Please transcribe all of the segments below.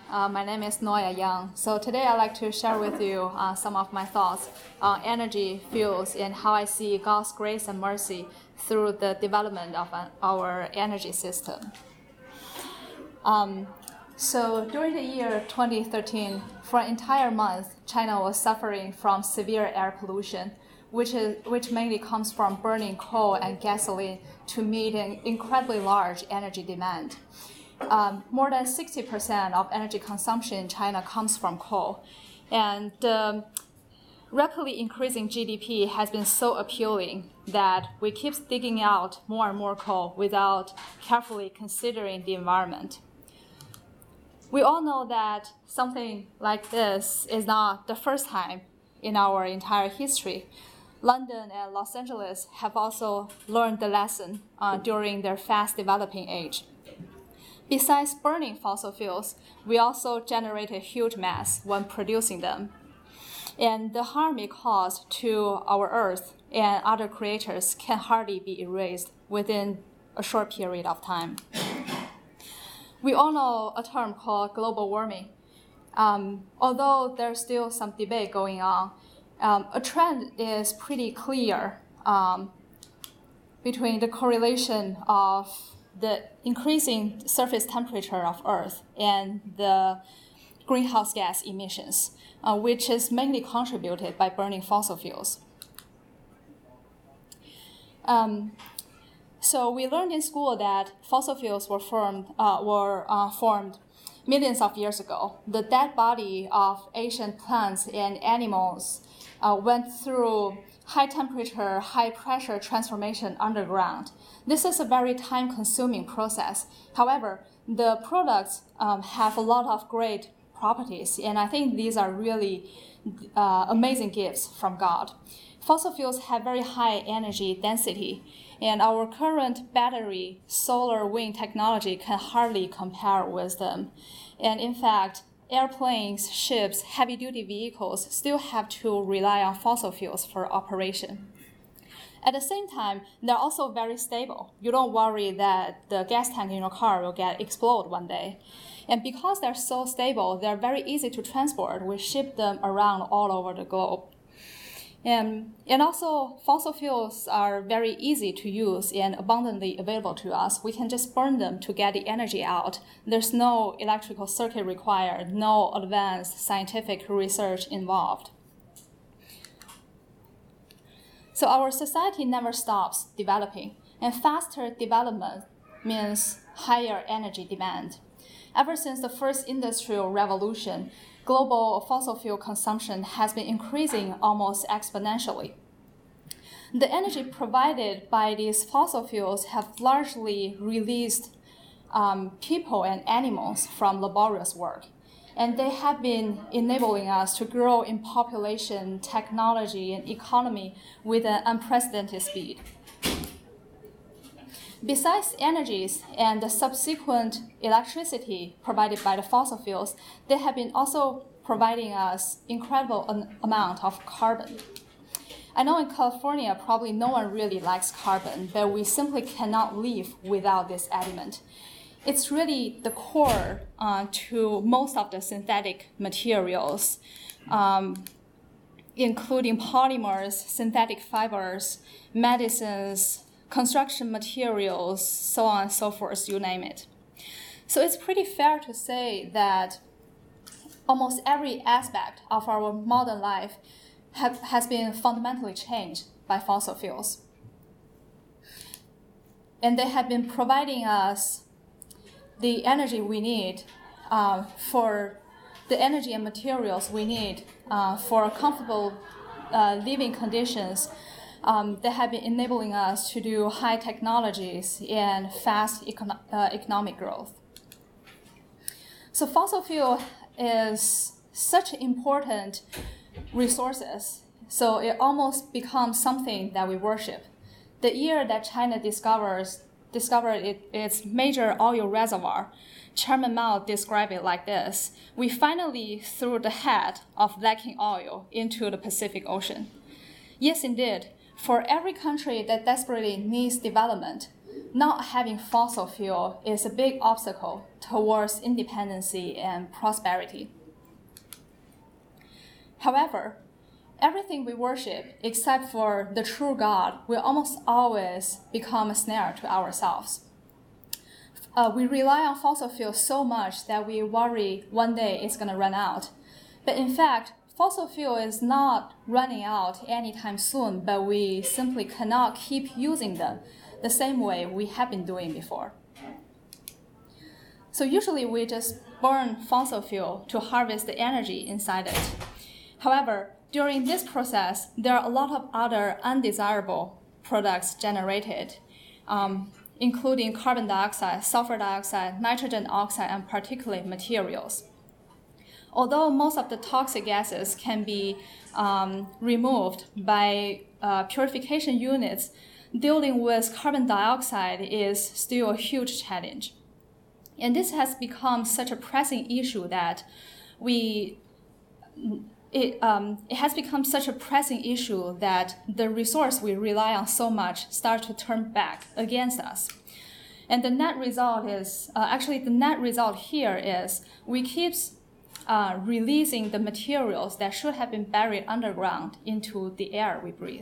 My name is Noya Yang. So today I'd like to share with you some of my thoughts on energy, fuels, and how I see God's grace and mercy through the development of our energy system. So during the year 2013, for an entire month, China was suffering from severe air pollution, which mainly comes from burning coal and gasoline to meet an incredibly large energy demand. More than 60% of energy consumption in China comes from coal. And rapidly increasing GDP has been so appealing that we keep digging out more and more coal without carefully considering the environment. We all know that something like this is not the first time in our entire history. London and Los Angeles have also learned the lesson during their fast developing age. Besides burning fossil fuels, we also generate a huge mass when producing them. And the harm it caused to our Earth and other creatures can hardly be erased within a short period of time. We all know a term called global warming. Although there's still some debate going on, a trend is pretty clear between the correlation of the increasing surface temperature of Earth and the greenhouse gas emissions, which is mainly contributed by burning fossil fuels. So we learned in school that fossil fuels were formed millions of years ago. The dead body of ancient plants and animals went through high temperature, high pressure transformation underground. This is a very time-consuming process. However, the products have a lot of great properties, and I think these are really amazing gifts from God. Fossil fuels have very high energy density, and our current battery, solar, wind technology can hardly compare with them. And in fact, airplanes, ships, heavy-duty vehicles still have to rely on fossil fuels for operation. At the same time, they're also very stable. You don't worry that the gas tank in your car will explode one day. And because they're so stable, they're very easy to transport. We ship them around all over the globe. And also, fossil fuels are very easy to use and abundantly available to us. We can just burn them to get the energy out. There's no electrical circuit required, no advanced scientific research involved. So our society never stops developing, and faster development means higher energy demand. Ever since the first industrial revolution, global fossil fuel consumption has been increasing almost exponentially. The energy provided by these fossil fuels have largely released people and animals from laborious work, and they have been enabling us to grow in population, technology, and economy with an unprecedented speed. Besides energies and the subsequent electricity provided by the fossil fuels, they have been also providing us incredible amount of carbon. I know in California, probably no one really likes carbon, but we simply cannot live without this element. It's really the core to most of the synthetic materials, including polymers, synthetic fibers, medicines, construction materials, so on and so forth, you name it. So it's pretty fair to say that almost every aspect of our modern life has been fundamentally changed by fossil fuels. And they have been providing us the energy we need for the energy and materials we need for comfortable living conditions. They have been enabling us to do high technologies and fast economic growth. So fossil fuel is such important resources, so it almost becomes something that we worship. The year that China discovered its major oil reservoir, Chairman Mao described it like this: "We finally threw the hat of lacking oil into the Pacific Ocean." Yes, indeed. For every country that desperately needs development, not having fossil fuel is a big obstacle towards independency and prosperity. However, everything we worship, except for the true God, will almost always become a snare to ourselves. We rely on fossil fuels so much that we worry one day it's going to run out. But in fact, fossil fuel is not running out anytime soon, but we simply cannot keep using them the same way we have been doing before. So usually we just burn fossil fuel to harvest the energy inside it. However, during this process, there are a lot of other undesirable products generated, including carbon dioxide, sulfur dioxide, nitrogen oxide, and particulate materials. Although most of the toxic gases can be removed by purification units, dealing with carbon dioxide is still a huge challenge. And this has become such a pressing issue that it has become such a pressing issue that the resource we rely on so much start to turn back against us. And the net result is, the net result here is we keep releasing the materials that should have been buried underground into the air we breathe.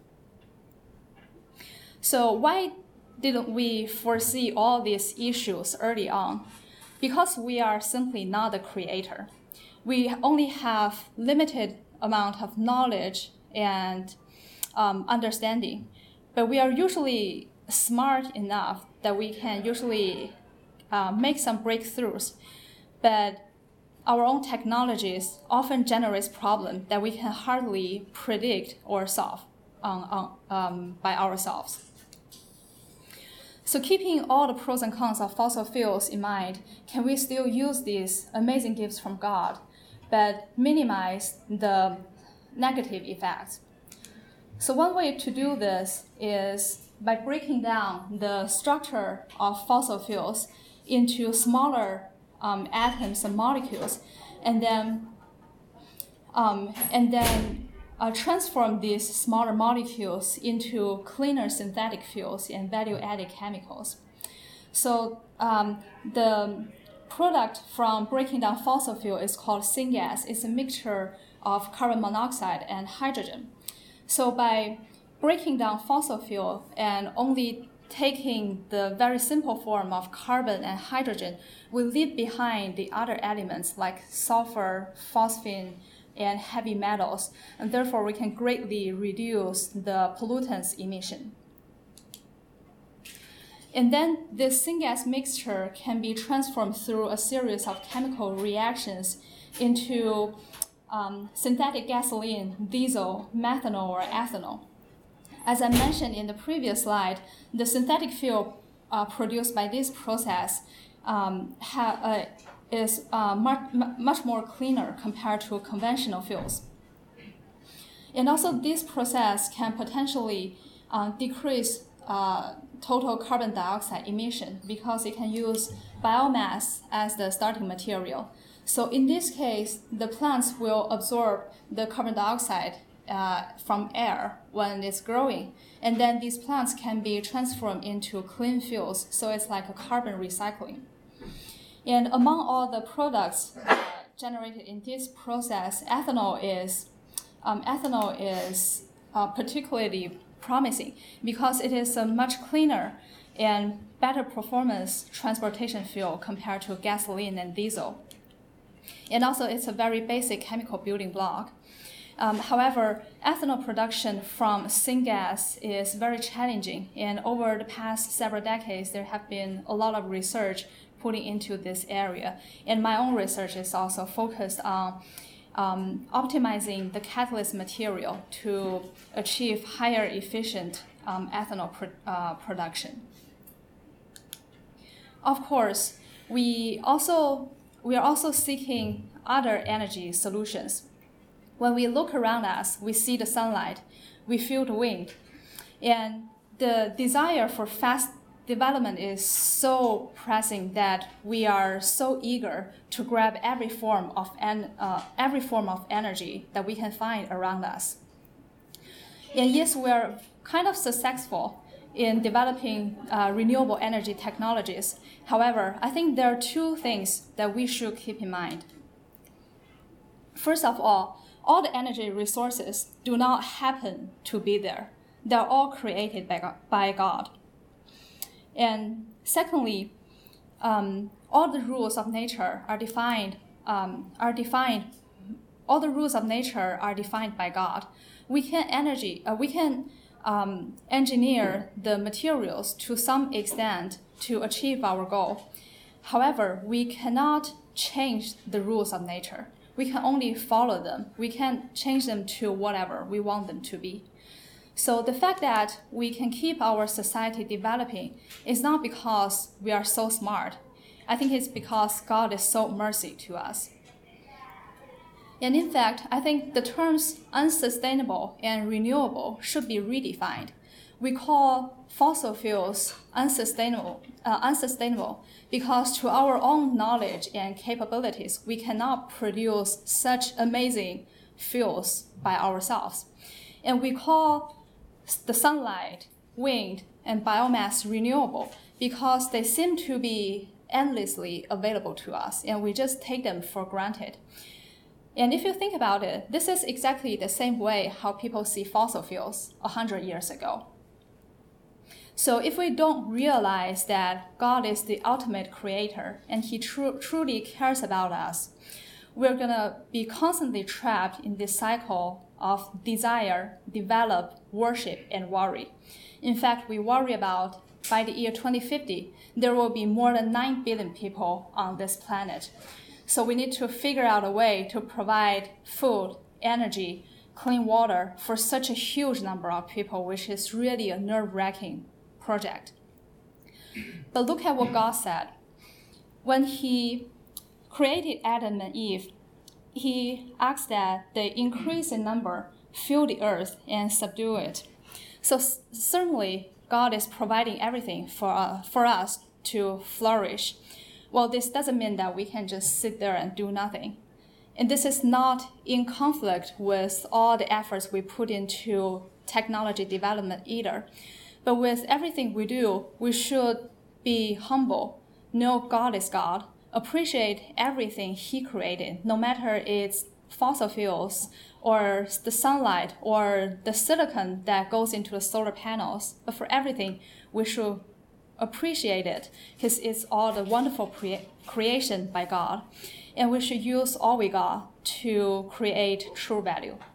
So why didn't we foresee all these issues early on? Because we are simply not the creator. We only have limited amount of knowledge and understanding, but we are usually smart enough that we can usually make some breakthroughs. But our own technologies often generates problems that we can hardly predict or solve by ourselves. So keeping all the pros and cons of fossil fuels in mind, can we still use these amazing gifts from God, but minimize the negative effects? So one way to do this is by breaking down the structure of fossil fuels into smaller atoms and molecules, and then transform these smaller molecules into cleaner synthetic fuels and value-added chemicals. So the product from breaking down fossil fuel is called syngas. It's a mixture of carbon monoxide and hydrogen. So by breaking down fossil fuel and only taking the very simple form of carbon and hydrogen, we leave behind the other elements like sulfur, phosphine, and heavy metals, and therefore we can greatly reduce the pollutants emission. And then this syngas mixture can be transformed through a series of chemical reactions into synthetic gasoline, diesel, methanol, or ethanol. As I mentioned in the previous slide, the synthetic fuel produced by this process is much more cleaner compared to conventional fuels. And also this process can potentially decrease total carbon dioxide emission because it can use biomass as the starting material. So in this case, the plants will absorb the carbon dioxide from air when it's growing, and then these plants can be transformed into clean fuels, so it's like a carbon recycling. And among all the products generated in this process, ethanol is particularly promising because it is a much cleaner and better performance transportation fuel compared to gasoline and diesel. And also it's a very basic chemical building block. However, ethanol production from syngas is very challenging, and over the past several decades, there have been a lot of research putting into this area. And my own research is also focused on optimizing the catalyst material to achieve higher efficient ethanol production. Of course, we are also seeking other energy solutions. When we look around us, we see the sunlight, we feel the wind, and the desire for fast development is so pressing that we are so eager to grab every form of energy that we can find around us. And yes, we are kind of successful in developing renewable energy technologies. However, I think there are two things that we should keep in mind. First of all the energy resources do not happen to be there. They're all created by God. And secondly, all the rules of nature are defined. All the rules of nature are defined by God. We can engineer the materials to some extent to achieve our goal. However, we cannot change the rules of nature. We can only follow them. We can't change them to whatever we want them to be. So the fact that we can keep our society developing is not because we are so smart. I think it's because God is so mercy to us. And in fact, I think the terms unsustainable and renewable should be redefined. We call fossil fuels unsustainable because to our own knowledge and capabilities, we cannot produce such amazing fuels by ourselves. And we call the sunlight, wind, and biomass renewable because they seem to be endlessly available to us, and we just take them for granted. And if you think about it, this is exactly the same way how people see fossil fuels 100 years ago. So if we don't realize that God is the ultimate creator and he truly cares about us, we're going to be constantly trapped in this cycle of desire, develop, worship, and worry. In fact, we worry about by the year 2050, there will be more than 9 billion people on this planet. So we need to figure out a way to provide food, energy, clean water for such a huge number of people, which is really a nerve-wracking project. But look at what God said. When he created Adam and Eve, he asked that they increase in number, fill the earth, and subdue it. So certainly, God is providing everything for us to flourish. Well, this doesn't mean that we can just sit there and do nothing. And this is not in conflict with all the efforts we put into technology development either. But with everything we do, we should be humble, know God is God, appreciate everything he created, no matter it's fossil fuels or the sunlight or the silicon that goes into the solar panels. But for everything, we should appreciate it because it's all the wonderful creation by God. And we should use all we got to create true value.